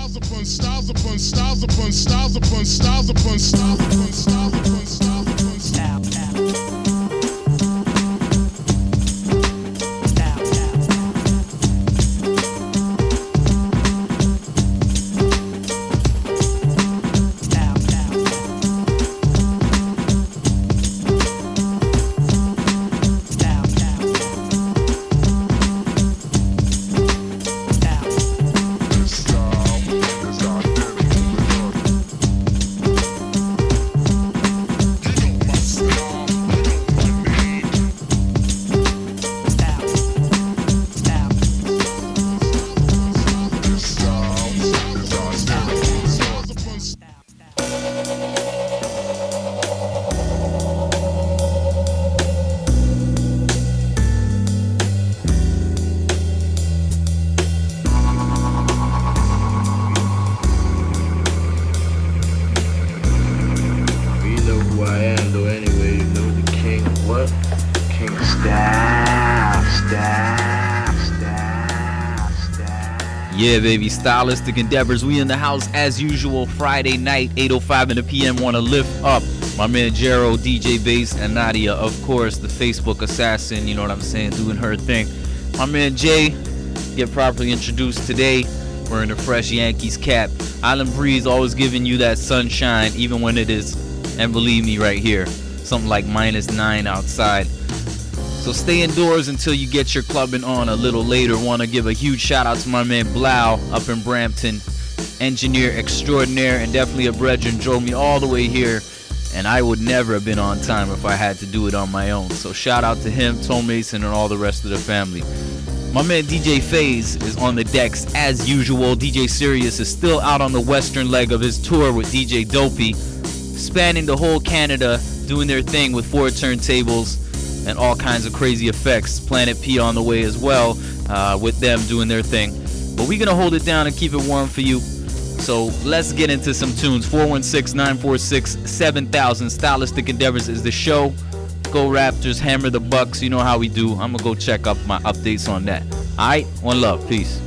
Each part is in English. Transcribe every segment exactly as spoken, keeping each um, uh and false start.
styles upon styles upon styles upon styles upon styles upon styles upon styles upon styles upon style. Yeah, baby, stylistic endeavors. We in the house as usual. Friday night, eight oh five in the P M. Want to lift up my man Jero, D J Bass, and Nadia, of course, the Facebook assassin. You know what I'm saying, doing her thing. My man Jay, get properly introduced today. Wearing a fresh Yankees cap. Island Breeze always giving you that sunshine, even when it is, and believe me, right here, something like minus nine outside. So stay indoors until you get your clubbing on a little later. Want to give a huge shout out to my man Blau up in Brampton, engineer extraordinaire, and definitely a brethren, drove me all the way here, and I would never have been on time if I had to do it on my own. So shout out to him, Tom Mason, and all the rest of the family. My man D J FaZe is on the decks as usual. D J Sirius is still out on the western leg of his tour with D J Dopey, spanning the whole Canada, doing their thing with four turntables and all kinds of crazy effects. Planet P on the way as well, uh, with them doing their thing. But we're going to hold it down and keep it warm for you. So let's get into some tunes. four one six, nine four six, seven thousand. Stylistic Endeavors is the show. Go Raptors, hammer the Bucks. You know how we do. I'm going to go check up my updates on that. All right? One love. Peace.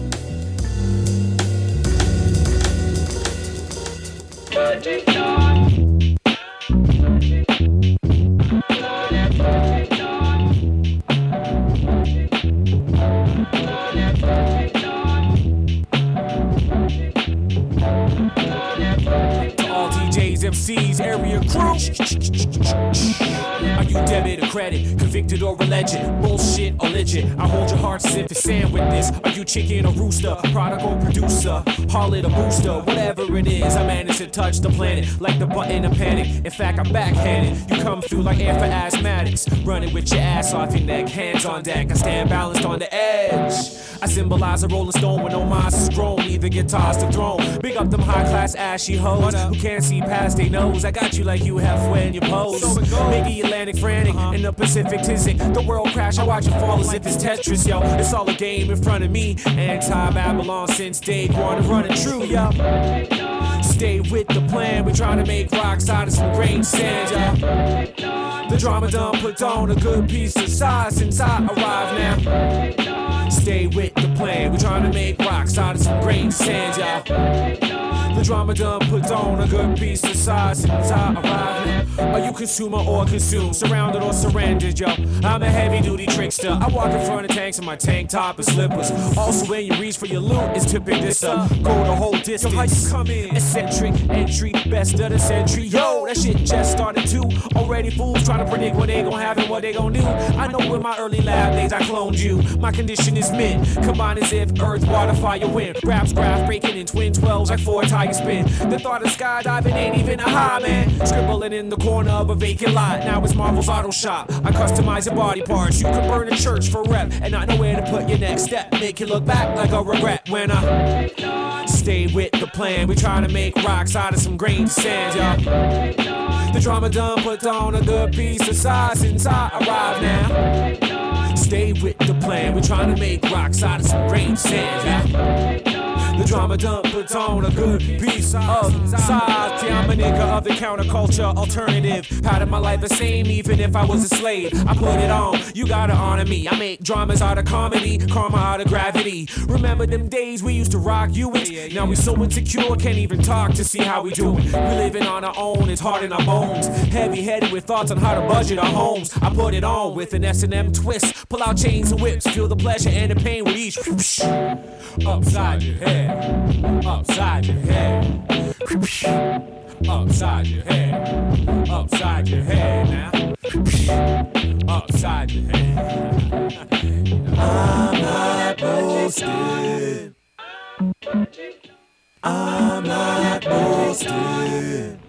M Cs, area crew. Are you debit or credit, convicted or a legend? Bullshit or legit? I hold your heart as if it's sand with this. Are you chicken or rooster, product or producer, harlot or booster? Whatever it is, I managed to touch the planet like the button of panic. In fact, I'm backhanded. You come through like air for asthmatics, running with your ass off your neck, hands on deck. I stand balanced on the edge. I symbolize a rolling stone with no minds is grown, either guitars to throne. Big up them high class ashy hoes who can't see past they nose. I got you like you have when you pose. Make the Atlantic frantic and the Pacific tizzy. The world crash, I watch it fall as if it's Tetris, yo. It's all a game in front of me. Anti-Babylon since day one, running true, yo. Stay with the plan, we're trying to make rocks out of some grain sand, yo. The drama done put on a good piece of size since I arrived now. Stay with the plan, we're trying to make rocks out of some grain sand, yo. The drama done put on a good piece of size since I arrived. Are you consumer or consumed, surrounded or surrendered, yo? I'm a heavy duty trickster. I walk in front of tanks in my tank top and slippers. Also when you reach for your loot, it's to pick this up. Go the whole distance. So how you come in? Eccentric entry, best of the century. Yo, that shit just started too. Already fools trying to predict what they gon' have and what they gon' do. I know in my early lab days I cloned you. My condition is mint, combined as if earth, water, fire, wind. Raps, graph, breaking in twin twelves like four tire spin. The thought of skydiving ain't even a high, man. Scribbling in the corner of a vacant lot. Now it's Marvel's Auto Shop. I customize your body parts. You could burn a church for rep and not know where to put your next step. Make you look back like a regret when I stay with the plan. We try to make rocks out of some grain sand, y'all. The drama done put on a good piece of size since I arrived now. Stay with the plan. We're trying to make rocks out of some grain sand, y'all. The drama done puts on a good piece of size. Yeah, I'm a nigga of the counterculture alternative. Pattern my life the same even if I was a slave. I put it on, you gotta honor me. I make dramas out of comedy, karma out of gravity. Remember them days we used to rock you it? Now we so insecure, can't even talk to see how we do it. We living on our own, it's hard in our bones. Heavy headed with thoughts on how to budget our homes. I put it on with an S and M twist. Pull out chains and whips, feel the pleasure and the pain with each. Upside your head, upside your head, upside your head, upside your head now, upside your head. I'm not boasting. I'm not boasting.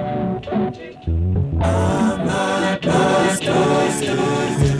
I'm not boasting.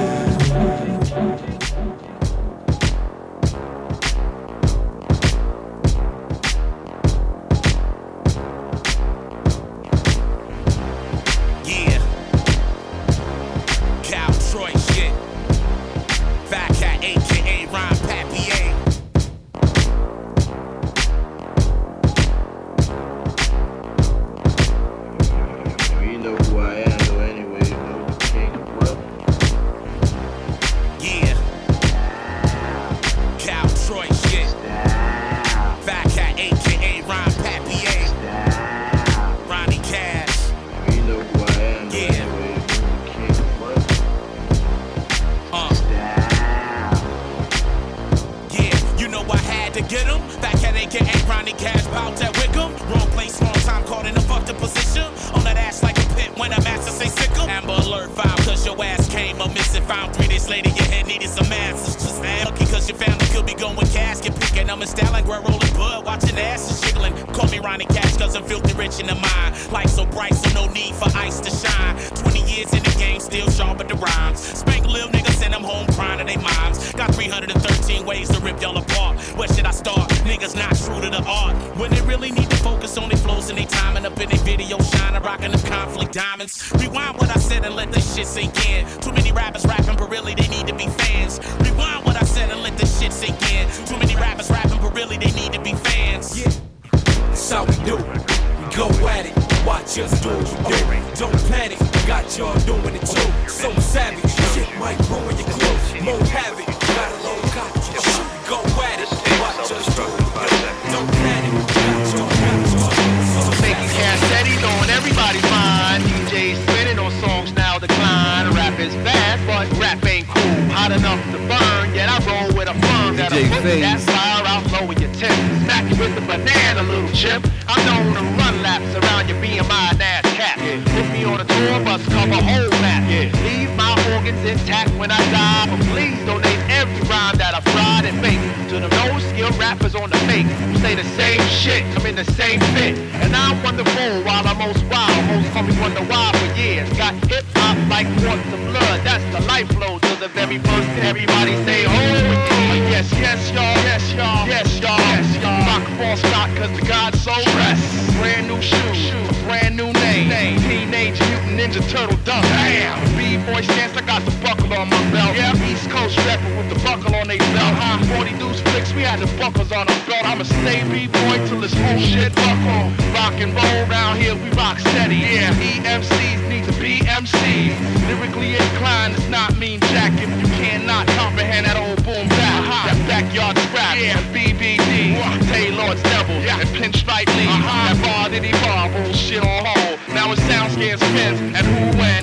Rewind what I said and let this shit sink in. Too many rappers rapping, but really they need to be fans. Rewind what I said and let this shit sink in. Too many rappers rapping, but really they need to be fans. Yeah, that's how we do. We go at it. Watch us do what we do. Don't panic. Got y'all doing it too. So savage. Shit might ruin your clothes. More havoc. Got a low got you. We go at it. Watch us do what we do. Don't panic. Got y'all doing it. Making cassettis on everybody's mind. D Js spinning on songs now decline. Rap is bad, but rap ain't cool. Hot enough to burn, yet I roll with a firm that'll put that fire out low in your tip. Smack you with the banana, little chip. I'm known to run laps around your B M I and ass cat. Yeah. Put me on a tour bus, cover whole map. Yeah. Leave my organs intact when I die, but please donate every rhyme that I fried and baked to the no-skill rappers on the fake who say the same shit, come in the same fit. And I'm wonderful while I'm most wild. Most call me wonder why for years. Got hip-hop like water to blood. That's the life flow to the very first. Everybody say, oh, yes, yes, y'all, yes, y'all, yes, y'all, yes, y'all. Rock false stock cause the God's so dressed. Brand new shoes, brand new name. name. Teenage Mutant Ninja Turtle dunk. Damn. B-boy stance, I got the buckle on my belt. Yeah. East Coast rapper with the buckle on they belt. Uh-huh. forty deuce flicks, we had the buckles on our belt. I'ma stay B-boy till this whole shit buckle. Rock and roll round here, we rock steady. Yeah. E M Cs need to be M Cs. Lyrically inclined does not mean jack if you cannot comprehend that old boom bap. Uh-huh. That backyard scrap. Yeah. B B D. Uh-huh. Taylor's Devil. Yeah. And Pinstripe Lee. Uh-huh. That bar diddy bar, bullshit on hold. Now it sound scared spins and who went?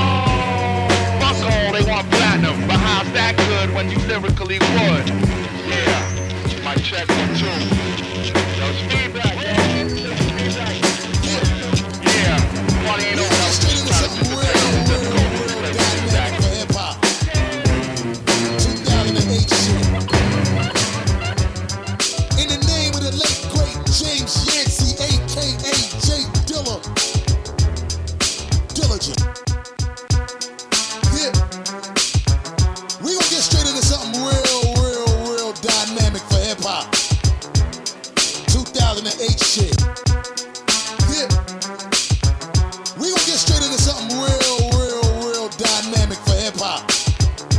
Oh, fuck all, they want platinum. But how's that good when you lyrically would? Yeah. My check one two. Yo, it's feedback. Yeah. Funny ain't over.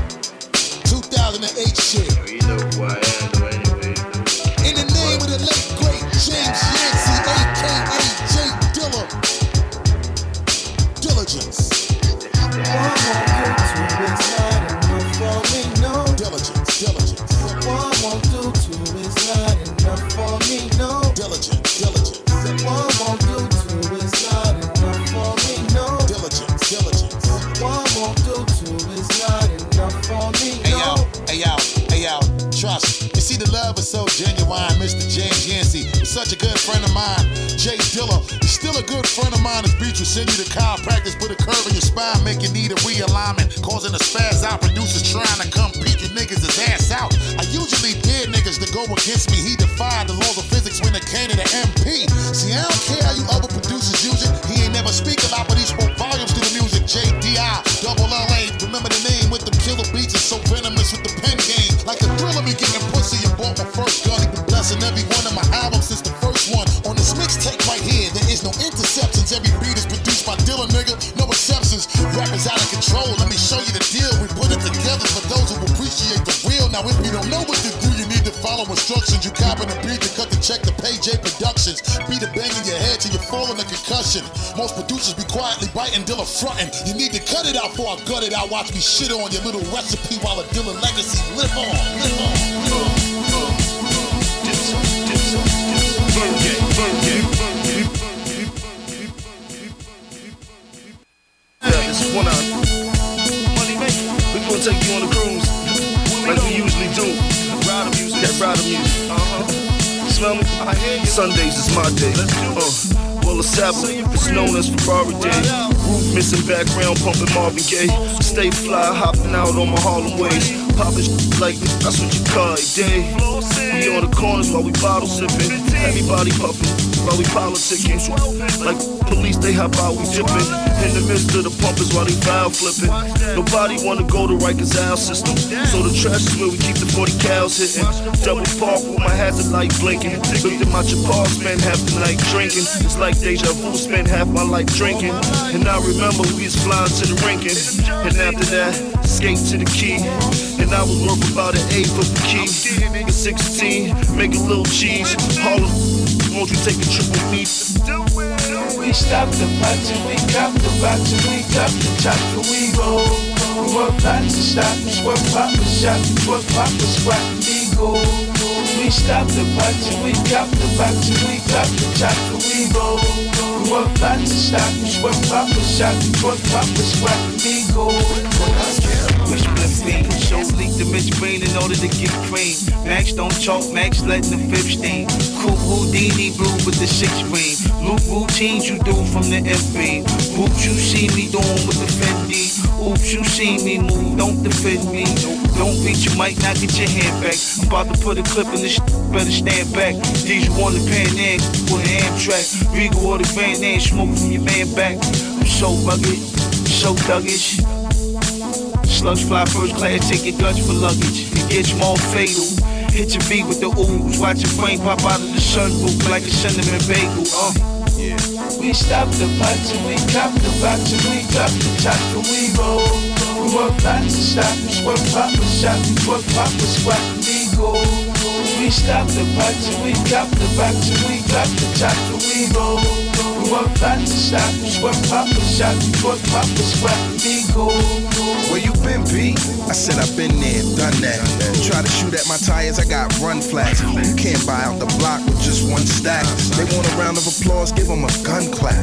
two thousand eight shit. You know who I am, though, anyway. In the name of the late Diligence, diligence. One won't do two is not enough for me, no. Diligence, diligence. One won't do two is not enough for me, no. Hey yo, hey yo, hey yo, trust. You see the love is so genuine, Mister James Yancey was such a good friend of mine. Jay Dilla, he's still a good friend of mine. His beats will send you to chiropractic, put a curve in your spine, make you need a realignment, causing a spaz out. Producers trying to compete, you niggas is ass out. I usually dare niggas to go against me. He defied the laws of physics when it came to the M P. See, I don't care how you other producers use it. He ain't never speak a lot, but he spoke volumes to the music. J D I, double L A, remember the name with the killer beats. It's so venomous with the pen game. Like the thrill of me getting pussy and bought my first gun. He been blessing every one of my albums since the first one. On this mixtape right here, there is no interceptions. Every beat is produced by Dilla, nigga, no exceptions. Rappers out of control, let me show you the deal. We put it together for those who appreciate the real. Now if you don't know what to do, you need to follow instructions. You copy the beat to cut the check to pay J Productions. Beat a bang in your head till you fall in a concussion. Most producers be quietly biting, Dilla frontin'. You need to cut it out before I gut it out. Watch me shit on your little recipe while a Dilla legacy live on, live on, live on. Yeah, this is one out. We're gonna take you on a cruise, like we usually do. Rider music, that rider music. Uh-huh. Smell me? I hear you. Sundays is my day. Let's do it. Uh. Well, it's Sabbath, it's known as Ferrari Day. Roof missing background, pumping Marvin Gaye. Stay fly, hopping out on my Harlem ways. Popping shit like this, that's what you call it day. We on the corners while we bottle sipping. Everybody puffing while we politicking. Like police, they hop out, we dipping. In the midst of the pumpers while they foul flipping. Nobody wanna go to Rikers Isle system. So the trash is where we keep the forty cows hitting. Double park with my hazard light blinking. Looked at my Chapar, spent half the night drinking. It's like deja vu, spent half my life drinking. And I remember we was flying to the Rinkin'. And after that, skate to the key. And I was worth about an eight for the key. At sixteen, make a little cheese. Harlem, won't you take a trip with me? We stop the punch and we cop the box and we cop the chop and we roll. We work not to stop, it's what Papa shot, it's what Papa squat and we go. We stop the punch and we cop the box and we cop the chop and we roll. We work not to stop, it's what Papa shot, it's what Papa squat and we go. Wish flip fiend, show leak the Mitch brain in order to get cream. Max don't chalk, Max letting the fifth stain. Cool Houdini blue with the six ring. Loop routines you do from the F B. Oops, you see me doing with the Fendi. Oops, you see me move, don't defend me. Don't beat, you might not get your hand back. I'm about to put a clip in this, better stand back. These you want the Pan Am with an Amtrak. Regal or the Van Am, smoke from your man back. I'm so rugged, so thuggish. Slugs fly first class, take your Dutch for luggage. It gets more fatal. Hit your feet with the ooze, watch your frame pop out of the sunroof like a cinnamon bagel. Uh. Yeah. We stop the punch and we cop the box and we cop the chop and we roll. We work not to stop, it's what Papa shot, it's what Papa squat and we go. We stop the punch and we cop the box and we cop the chop and we roll. We work not to stop, it's what Papa shot, it's what Papa squat and we go. Where you been, B? I said I've been there, done that. You try to shoot at my tires, I got run flats. You can't buy out the block with just one stack. They want a round of applause, give them a gun clap.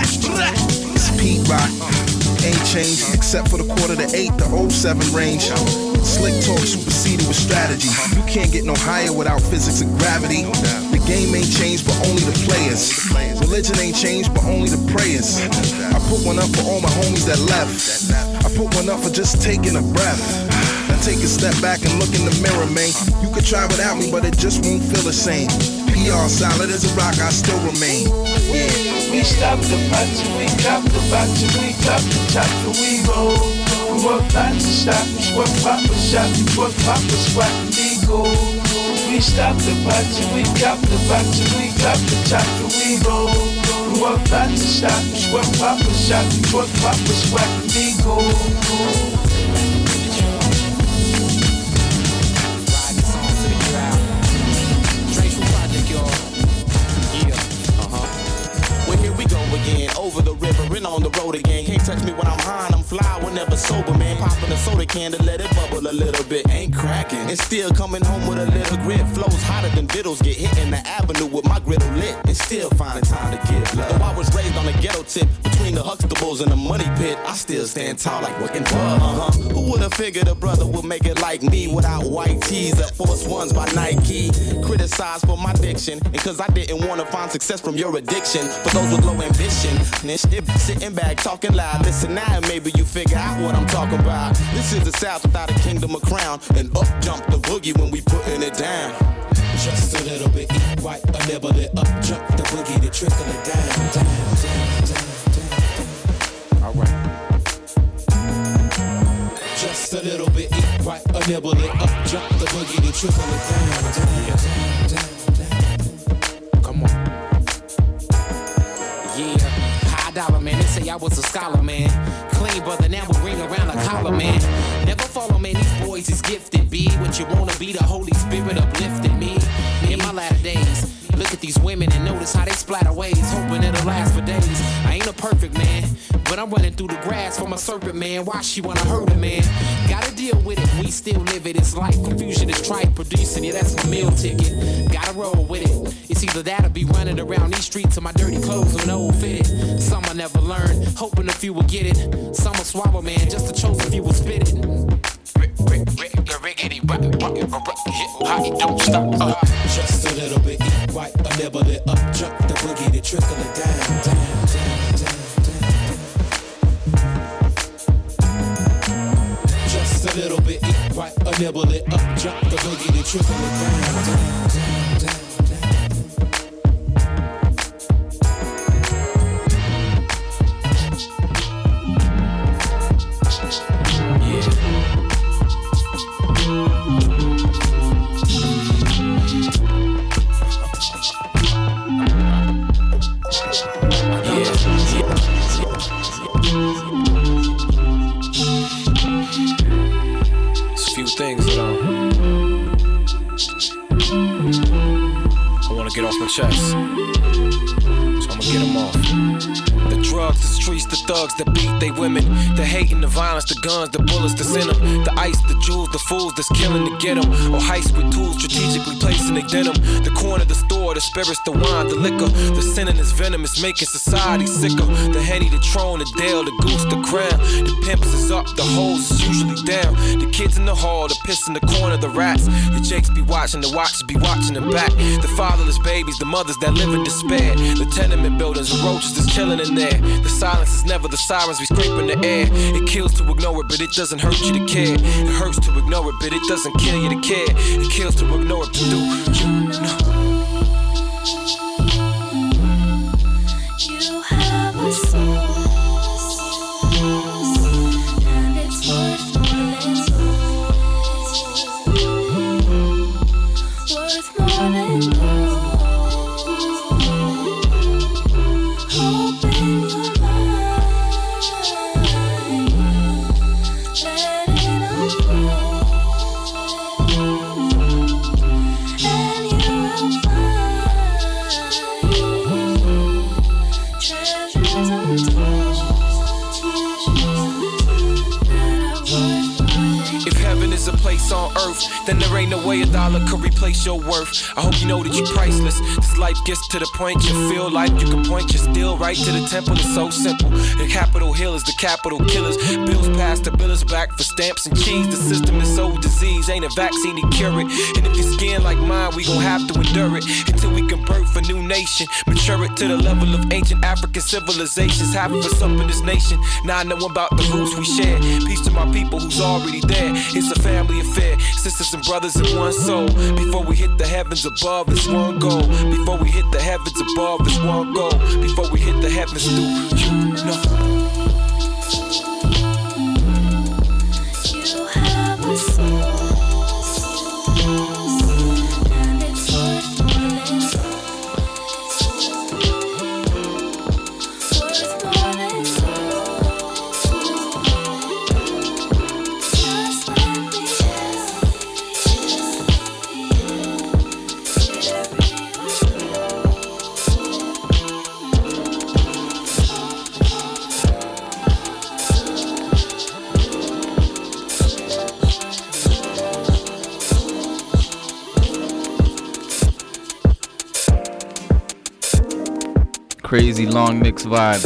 It's Pete Rock, ain't changed except for the quarter to eight, the oh seven range. Slick talk superseded with strategy. You can't get no higher without physics and gravity. The game ain't changed, but only the players. Religion ain't changed, but only the prayers. I put one up for all my homies that left. I put one up for just taking a breath. Now take a step back and look in the mirror, man. You could try without me, but it just won't feel the same. P R solid as a rock, I still remain. Yeah. We stop the punch and we cop the box and we cop the chop and we roll. We work not to stop, it's what Papa shot, it's what Papa squat and we go. We stop the punch and we cop the box and we cop the chop and we roll. We work not to stop, it's what Papa shot, it's what Papa squat and we go. Over the river and on the road again. Can't touch me when I'm high, I'm fly when never sober, man. Popping a soda can to let it bubble a little bit. Ain't cracking. And still coming home with a little grit. Flows hotter than vittles. Get hit in the avenue with my griddle lit. And still finding time to give love. Though I was raised on a ghetto tip between the Huxtables and the money pit, I still stand tall like working bug. Uh-huh. Who would've figured a brother would make it like me without white tees or Force Ones by Nike? Criticized for my diction, and cause I didn't wanna find success from your addiction. For those with low ambition, and this shit sitting back talking loud. Listen now, and maybe you figure out what I'm talking about. This is the South without a kingdom or crown, and up jump the boogie when we putting it down. Just a little bit, eat right, a nibble it up, jump the boogie to trickle it down, down, down, down, down. All right. Just a little bit, eat right, a nibble it up, jump the boogie to trickle it down, down, down, down, down. Come on. Yeah, high dollar, man. They say I was a scholar, man. Clean brother, now we ring around a collar, man. Never follow, man. These boys is gifted. Be what you wanna be. The Holy Spirit uplifted me. In my latter days, look at these women and notice how they splatter ways, hoping it'll last for days. I ain't a perfect man, but I'm running through the grass from a serpent, man. Why she wanna hurt it, man? Gotta deal with it, we still live it. It's life, confusion is trite, producing it, that's my meal ticket. Gotta roll with it. It's either that or be running around these streets in my dirty clothes with no fitted. Some I never learn, hoping a few will get it. Some will swallow, man, just to chosen few will spit it. Riggedy, don't stop. Uh. Just a little bit, eat right, a nibble it up, jump the boogie to trickle it down, down, down, down, down. Just a little bit, eat right, a nibble it up, jump the boogie to trickle it down, down, down, down. Things that um, I wanna get off my chest, so I'ma get them off. The drugs, the streets, the thugs that beat they women, the hate and the violence, the guns, the bullets that's in them, the ice, the jewels, the fools that's killing to get them, or heist with tools strategically placed in their denim, the corner, the store, the spirits, the wine, the liquor, the sin in this venom is making society sicker, the Henny, the Tron, the Dale, the Goose, the Crown, the pimps is up, the hoes is usually down, the kids in the hall, the piss in the corner, the rats, the jakes be watching, the watchers be watching them back, the fatherless babies, the mothers that live in despair, the tenement buildings, the roaches that's chilling in there, the silence is never the sirens, we scraping the air, it kills to ignore it, but it doesn't hurt you to care, it hurts to ignore it, but it doesn't kill you to care, it kills to ignore it, but do you know? You have a soul, and it's worth more than gold, worth more than gold. Open your mind, let it unfold, and you will find treasures untold, that are worth more. If heaven is a place on earth, then there ain't no way a dollar could replace your worth. I hope you know that you're priceless. This life gets to the point you feel like you can point your still right to the temple. It's so simple. The Capitol Hill is the capital killers. Bills passed, the bill is back for stamps and cheese. The system is so diseased, ain't a vaccine to cure it. And if your skin like mine, we gon' have to endure it until we can birth a new nation, mature it to the level of ancient African civilizations. Half of us up in this nation. Now I know about the roots we share. Peace to my people who's already there. It's a family affair, sisters and brothers in one soul. Before we hit the heavens above, it's one goal. Before we hit the heavens above, it's one goal. Before we hit the heavens, do you know? You have a soul. crazy long mix vibe.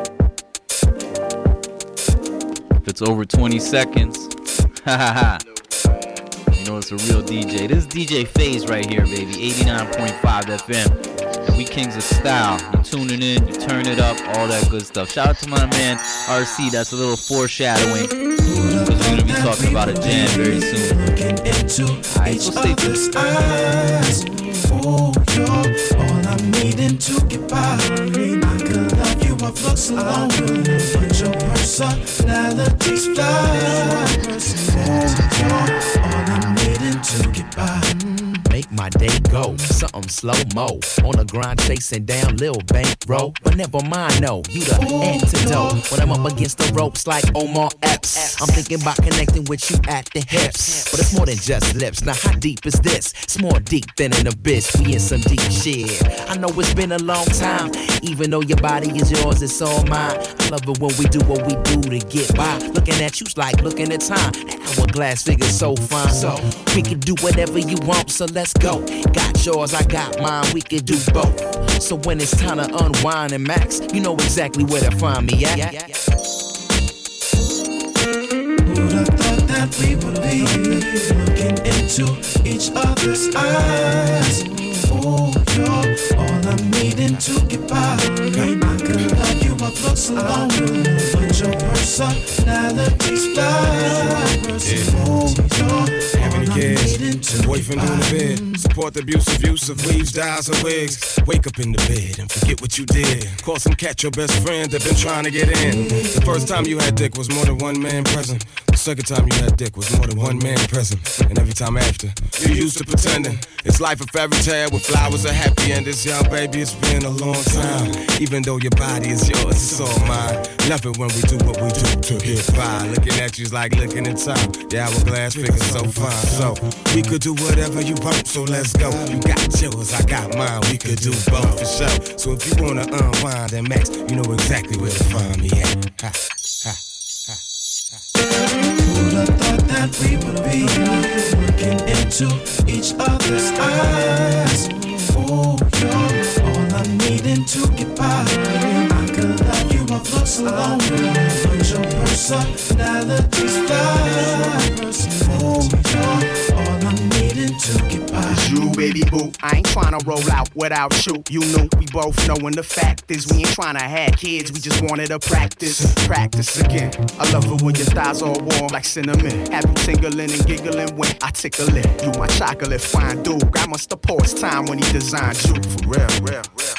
If it's over twenty seconds, ha ha ha. You know it's a real D J. This is D J Phase right here, baby. eighty-nine point five F M. And we kings of style. You tuning in, you turn it up, all that good stuff. Shout out to my man R C. That's a little foreshadowing, because we're going to be talking about a jam very soon. Alright, so stay tuned. Oh, you're all I'm needing to get by. I could love you, I've looked so long, but your personality's fly. Oh, you're all I'm needing to get by. Make my day go, something slow-mo. On the grind chasing down Lil Bankroll. But never mind, no, you the antidote. When I'm up against the ropes like Omar Epps, I'm thinking about connecting with you at the hips. But it's more than just lips, now how deep is this? It's more deep than an abyss, we in some deep shit. I know it's been a long time, even though your body is yours, it's all mine. I love it when we do what we do to get by. Looking at you's like looking at time. That hourglass figure's so fine. So we can do whatever you want, so let's go. Got yours, I got mine, we can do both. So when it's time to unwind and max, you know exactly where to find me at. Who'd have thought that we would be looking into each other's eyes? Oh, you're all I'm needing to get by. I could love you, I've looked so long, but your personality's fly. Oh, you're all I'm needing to boyfriend on the bed. Support the abuse of use of weaves, dyes, or wigs. Wake up in the bed and forget what you did. Call some cat, your best friend that been trying to get in. The first time you had dick was more than one man present. The second time you had dick was more than one man present. And every time after, you used to pretending. It's life a fairy tale with flowers a happy endings. Young baby, it's been a long time. Even though your body is yours, it's all mine. Love it when we do what we do to get by. Looking at you's like looking in time. The hourglass figure so fine. So we could do whatever you want, so let's go. You got yours, I got mine. We could do both for sure. So if you wanna unwind and max, you know exactly where to find me at. Ha, ha, ha, ha. Who'd have thought that we would be looking into each other's eyes? Oh, you're all I'm needing to get by. I could love you, I've looked so long, but your personality's fly. Oh, you're all I'm needing to get by. It's you, baby boo. I ain't tryna roll out without you. You know, we both knowin' the fact is we ain't tryna have kids, we just wanted to practice. Practice again. I love it when your thighs all warm like cinnamon. Have you tingling and giggling when I tickle it. You my chocolate fine dude. I must have paused time when he designed you. For real, real, real, real.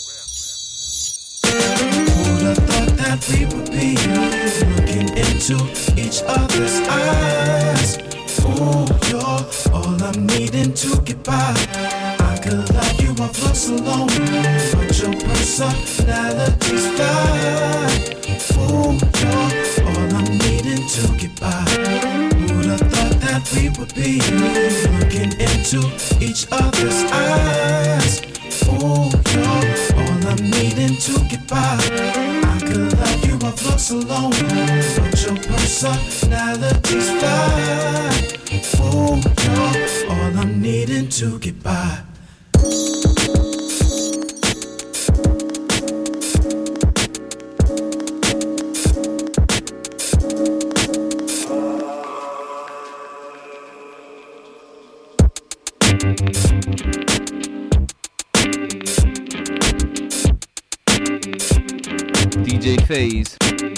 Who'd have thought that we would be looking into each other's eyes? Oh, you're all I'm needing to get by. I could love you, I've looked so long, but your personality's fly. Oh, you're all I'm needing to get by. Who'd have thought that we would be looking into each other's eyes? Oh, you're all I'm needing to get by. I could love you, I've looked so long, but your personality's fly. Oh, you're all I'm needing to get by. D J Phase.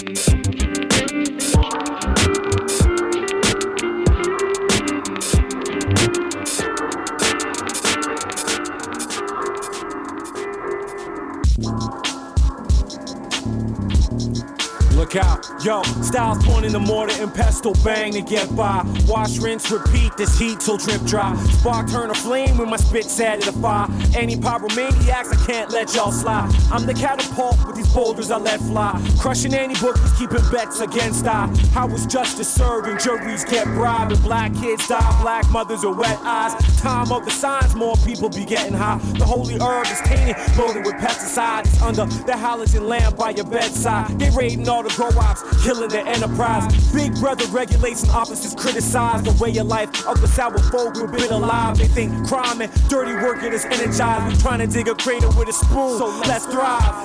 Look out, yo, styles born in the mortar and pestle bang to get by. Wash, rinse, repeat, this heat till drip dry. Spark, turn a flame when my spit set to the fire. Any pyromaniacs, I can't let y'all slide. I'm the catapult with these boulders I let fly. Crushing any bookies, keeping bets against I. How was justice served and juries get bribed? And black kids die, black mothers with wet eyes. Time of the signs, more people be getting high. The holy herb is tainted, loaded with pesticides. Under the halogen lamp by your bedside. They raiding all the co-ops, killing the enterprise. Big brother regulates and opposites criticize the way of life of the sour folk who've been alive. They think crime and dirty work it is energized. We trying to dig a cradle with a spoon, so let's thrive.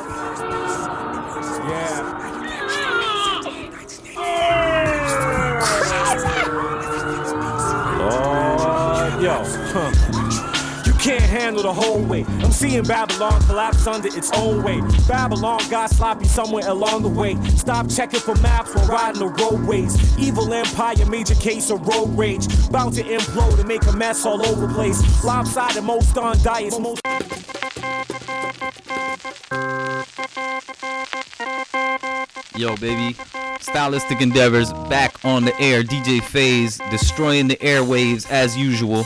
Yeah. Lord, yo, huh. You can't handle the whole weight. I'm seeing Babylon collapse under its own weight. Babylon got sloppy somewhere along the way. Stop checking for maps while riding the roadways. Evil empire, major case of road rage. Bound to implode and make a mess all over the place. Lopsided, most on diets, most. Yo, baby. Stylistic Endeavors back on the air. D J Phase destroying the airwaves as usual.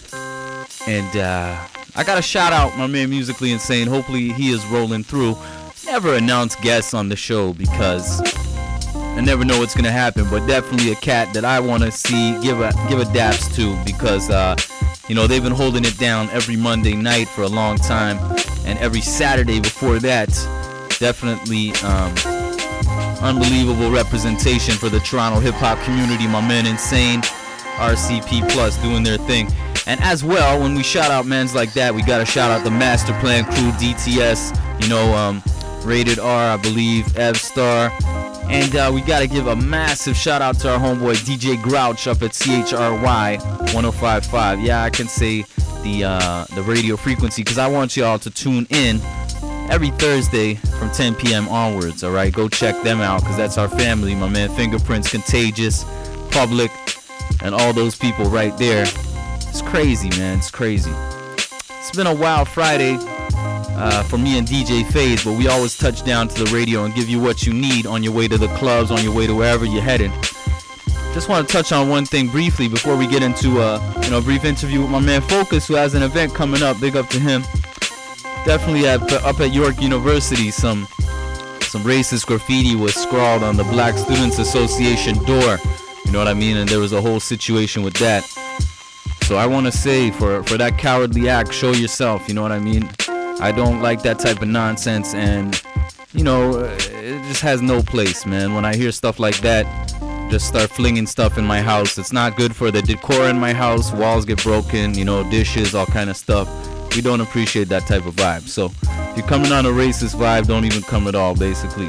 And uh, I got to shout out my man Musically Insane. Hopefully he is rolling through. Never announce guests on the show because I never know what's going to happen. But definitely a cat that I want to see give a give a daps to because, uh, you know, they've been holding it down every Monday night for a long time. And every Saturday before that, definitely um, unbelievable representation for the Toronto hip-hop community. My man Insane, R C P Plus doing their thing. And as well, when we shout out mans like that, we gotta shout out the Master Plan crew, D T S, you know, um, Rated R, I believe, Ev Star. And uh, we gotta give a massive shout out to our homeboy D J Grouch up at C H R Y one oh five point five. Yeah, I can say the uh, the radio frequency because I want y'all to tune in every Thursday from ten p.m. onwards. All right, go check them out because that's our family. My man Fingerprints, Contagious, Public, and all those people right there. It's crazy, man. It's crazy. It's been a wild Friday uh, for me and D J Phase, but we always touch down to the radio and give you what you need on your way to the clubs, on your way to wherever you're heading. Just want to touch on one thing briefly before we get into a you know a brief interview with my man Focus, who has an event coming up. Big up to him. Definitely at, up at York University, some some racist graffiti was scrawled on the Black Students Association door. You know what I mean? And there was a whole situation with that. So I want to say, for, for that cowardly act, show yourself, you know what I mean? I don't like that type of nonsense, and, you know, it just has no place, man. When I hear stuff like that, just start flinging stuff in my house. It's not good for the decor in my house. Walls get broken, you know, dishes, all kind of stuff. We don't appreciate that type of vibe. So if you're coming on a racist vibe, don't even come at all, basically.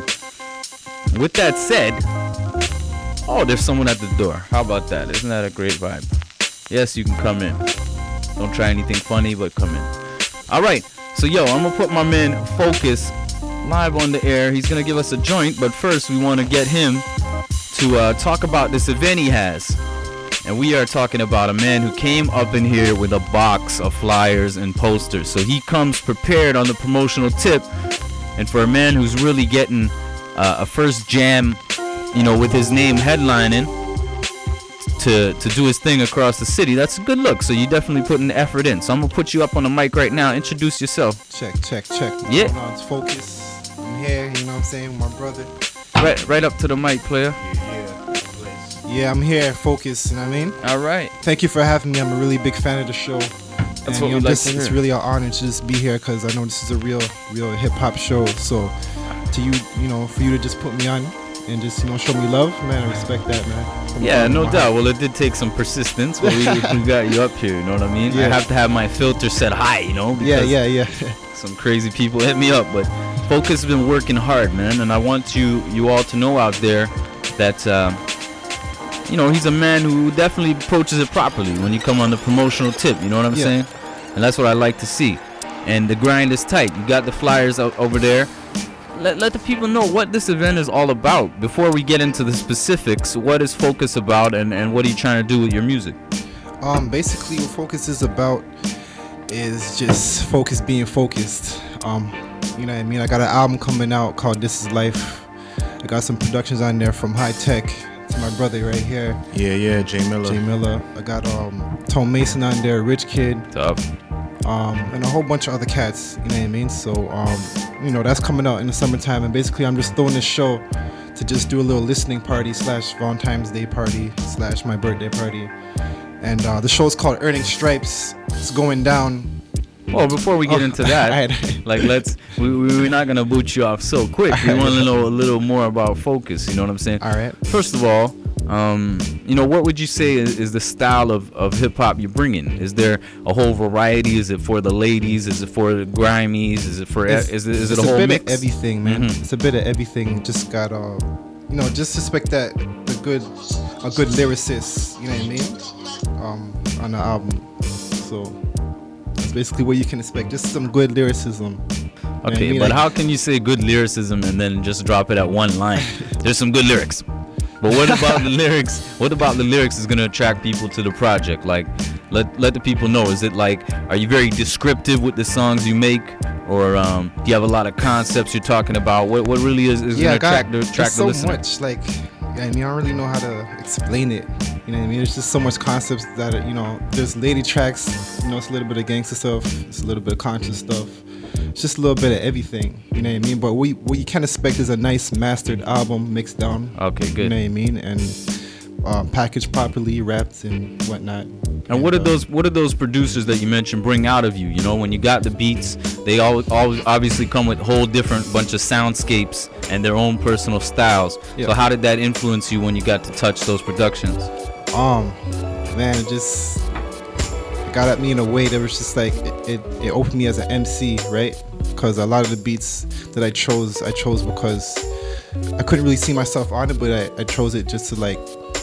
With that said, oh, there's someone at the door. How about that? Isn't that a great vibe? Yes, you can come in. Don't try anything funny, but come in. All right. So, yo, I'm going to put my man Focus live on the air. He's going to give us a joint. But first, we want to get him to uh, talk about this event he has. And we are talking about a man who came up in here with a box of flyers and posters. So he comes prepared on the promotional tip. And for a man who's really getting uh, a first jam, you know, with his name headlining, to to do his thing across the city, that's a good look. So you definitely putting the effort in. So I'm gonna put you up on the mic right now. Introduce yourself. Check, check, check. Yeah. On, it's Focus. I'm here, you know what I'm saying, with my brother. Right right up to the mic, player. Yeah, yeah. Yeah, I'm here, Focus, you know what I mean? All right. Thank you for having me. I'm a really big fan of the show. That's and, what you we know, like this, to hear. It's really an honor to just be here because I know this is a real, real hip hop show. So to you, you know, for you to just put me on and just, you know, show me love, man, I respect that, man. From Yeah, no my doubt. heart. Well, it did take some persistence, but we, we got you up here, you know what I mean? Yeah. I have to have my filter set high, you know? Yeah, yeah, yeah. Some crazy people hit me up, but Focus has been working hard, man, and I want you you all to know out there that, um, you know, he's a man who definitely approaches it properly when you come on the promotional tip, you know what I'm Yeah. saying? And that's what I like to see. And the grind is tight. You got the flyers out over there. Let, let the people know what this event is all about. Before we get into the specifics, what is Focus about, and, and what are you trying to do with your music? Um, basically, what Focus is about is just Focus being focused. Um, you know what I mean? I got an album coming out called This Is Life. I got some productions on there from High Tech to my brother right here. Yeah, yeah, Jay Miller. Jay Miller. I got um, Tone Mason on there, Rich Kid. Tough. Um, and a whole bunch of other cats, you know what I mean? So, um, you know, that's coming out in the summertime. And basically, I'm just throwing this show to just do a little listening party slash Valentine's Day party slash my birthday party. And uh, the show's called Earning Stripes. It's going down Well, before we get Oh, into that, alright. like let's we we- we're not gonna boot you off so quick. We want to know a little more about Focus. You know what I'm saying? All right. First of all, um, you know, what would you say is, is the style of, of hip hop you're bringing? Is there a whole variety? Is it for the ladies? Is it for the grimies? Is it for It's- is it, is it it's a whole bit mix? of everything, man. Mhm. It's a bit of everything. Just got uh, you know, just suspect that the good, a good lyricist. You know what I mean? Um, on the album. So that's basically what you can expect. Just some good lyricism. You know what I Okay, mean? but Like- how can you say good lyricism and then just drop it at one line? There's some good lyrics. But what about the lyrics? What about the lyrics is gonna attract people to the project? Like, let let the people know. Is it like, are you very descriptive with the songs you make, or um, do you have a lot of concepts you're talking about? What what really is, is yeah, gonna I got, attract the there's attract the so listener? much. Like, I mean, I don't really know how to explain it. You know what I mean? There's just so much concepts that are, you know. There's lady tracks. You know, it's a little bit of gangster stuff. It's a little bit of conscious stuff. It's just a little bit of everything. You know what I mean? But what you, what you can expect is a nice mastered album mixed down. Okay, good. You know what I mean? And um, packaged properly, wrapped and whatnot. And what did those what did those producers that you mentioned bring out of you? You know, when you got the beats, they all, all obviously come with whole different bunch of soundscapes and their own personal styles. Yeah. So how did that influence you when you got to touch those productions? Um, man, it just it got at me in a way that was just like it, it, it opened me as an M C, right? Because a lot of the beats that I chose, I chose because I couldn't really see myself on it, but I, I chose it just to like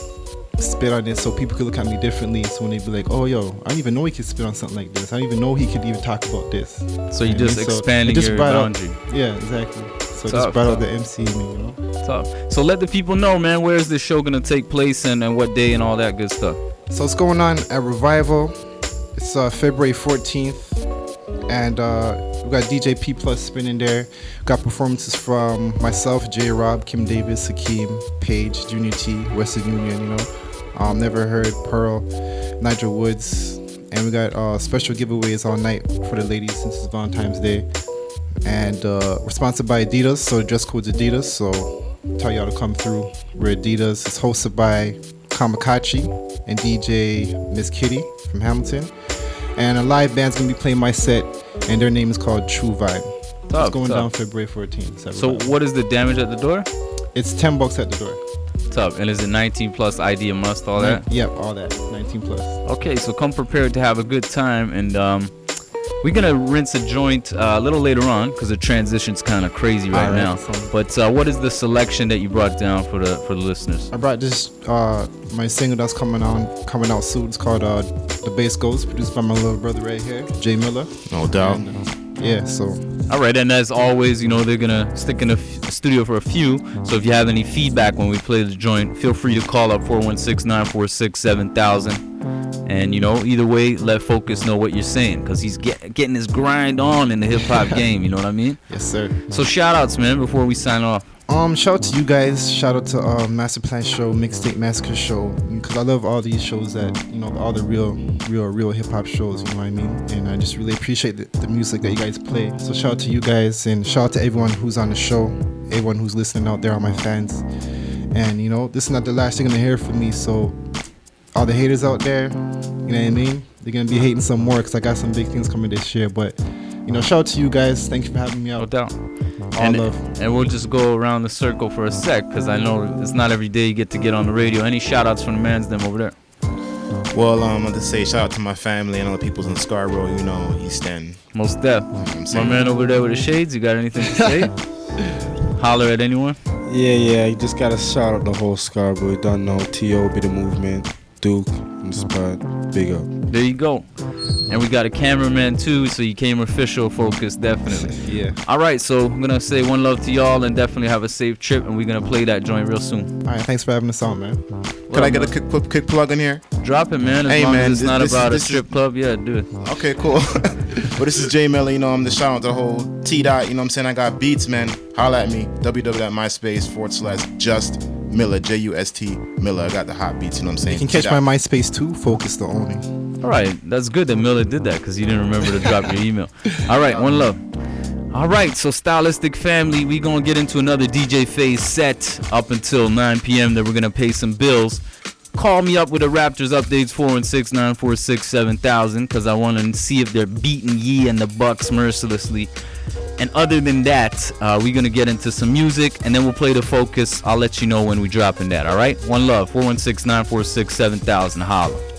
spit on it so people could look at me differently. So when they be like, oh yo, I didn't even know he could spit on something like this. I didn't even know he could even talk about this. So you know what I just mean? So expanding it just your brought out- boundary. yeah, exactly. So it Tough, just brought out tough. the M C in me, you know. Tough. So let the people know, man, where is this show gonna take place and, and what day and all that good stuff. So it's going on at Revival. It's uh, February fourteenth, and uh, we got D J P Plus spinning there. We got performances from myself, J Rob, Kim Davis, Hakeem, Paige, Junior T, Western Union, you know, um, Never Heard, Pearl, Nigel Woods, and we got uh, special giveaways all night for the ladies since it's Valentine's Day. And uh, we're sponsored by Adidas, so the dress code's Adidas. So tell y'all to come through. We're Adidas. It's hosted by Kamikachi and D J Miss Kitty from Hamilton. And a live band's gonna be playing my set, and their name is called True Vibe. Tough, it's going tough. down February fourteenth. at So Revival. what is the damage at the door? It's ten bucks at the door. Tough. And is it nineteen plus I D a must, all that? Yep, all that. nineteen plus. Okay, so come prepared to have a good time, and um, we're gonna rinse a joint uh, a little later on because the transition's kind of crazy right, All right, now. so- But uh, what is the selection that you brought down for the for the listeners? I brought this uh my single that's coming on coming out soon. It's called uh The Bass Goes, produced by my little brother right here, Jay Miller. No doubt. And, uh, yeah, so All right, and as always, you know they're gonna stick in the f- studio for a few. So if you have any feedback when we play the joint, feel free to call up four one six, nine four six, seven thousand. And you know, either way, let Focus know what you're saying, cause he's get, getting his grind on in the hip hop game. You know what I mean? Yes, sir. So shout outs, man, before we sign off. Um, shout out to you guys. Shout out to uh, Master Plan Show, Mixtape Massacre Show, because I love all these shows that, you know, all the real, real, real hip hop shows. You know what I mean? And I just really appreciate the, the music that you guys play. So shout out to you guys, and shout out to everyone who's on the show, everyone who's listening out there, all my fans. And you know, this is not the last you're gonna hear from me. So all the haters out there, you know what I mean? They're gonna be hating some more because I got some big things coming this year. But you know, shout out to you guys. Thank you for having me out. No doubt. All and, love. and we'll just go around the circle for a sec, because I know it's not every day you get to get on the radio. Any shout outs from the man's them over there? Well, um, I want to say shout out to my family and all the peoples in Scarborough, you know, East End. Most def. You know what I'm My saying? man over there with the shades, you got anything to say? Holler at anyone? Yeah, yeah, you just gotta shout out the whole Scarborough. You don't know T O be the movement, Duke in the spot. Big up. There you go. And we got a cameraman too, so you came official focus, definitely. Yeah. All right, so I'm gonna say one love to y'all and definitely have a safe trip, and we're gonna play that joint real soon. All right, thanks for having us on, man. Could I get a quick, quick, quick plug in here? Drop it, man. As Hey, long man, as it's this- not this is- about this a is- strip club, yeah, do it. Okay, cool. Well, this is Jay Miller, you know, I'm the shout out to the whole T dot, you know what I'm saying? I got beats, man. Holla at me, www.myspace forward slash just Miller, J U S T Miller. I got the hot beats, you know what I'm saying? You can catch T-Dot. my MySpace too, Focus the Only. All right, that's good that Miller did that because you didn't remember to drop your email. All right, one love. All right, so Stylistic Family, we gonna get into another D J Phase set up until nine p.m. That we're gonna pay some bills. Call me up with the Raptors updates, four one six, nine four six, seven thousand, because I want to see if they're beating Yee and the Bucks mercilessly. And other than that, uh, we're going to get into some music, and then we'll play the focus. I'll let you know when we're dropping that, all right? One love, four one six, nine four six, seven thousand. Holla.